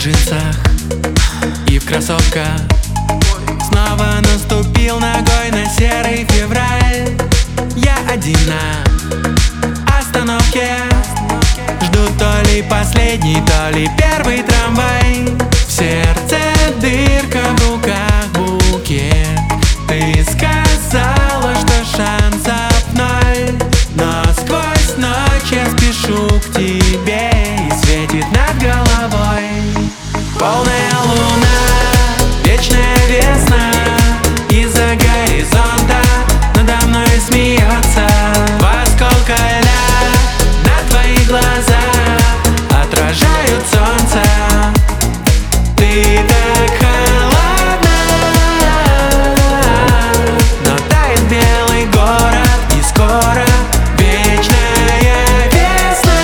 джинсах и в кроссовках. Снова наступил ногой на серый февраль. Я один на остановке, жду то ли последний, то ли первый трамвай. В сердце дырка, в руках букет. Ты сказала, что шансов ноль, но сквозь ночь я спешу к тебе, и светит над головой полная луна, вечная весна. Из-за горизонта надо мной смеется. Во сколько лет на твоих глазах отражают солнце. Ты так холодна, но тает белый город, и скоро вечная весна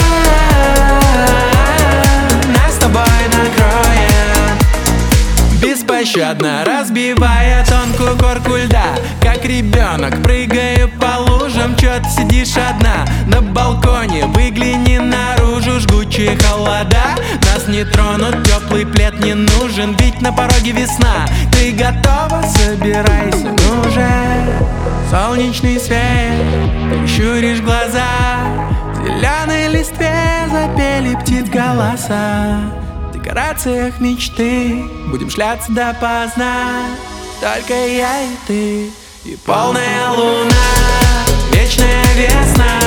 нас с тобой накроет. Беспощадно разбивая тонкую корку льда, как ребенок прыгаю по лужам. Чё ты сидишь одна на балконе? Выгляни наружу, жгучие холода нас не тронут, теплый плед не нужен, ведь на пороге весна. Ты готова? Собирайся, ну же. Солнечный свет, ты щуришь глаза, в зеленой листве запели птиц голоса. В декорациях мечты будем шляться допоздна, только я и ты, и полная луна, вечная весна.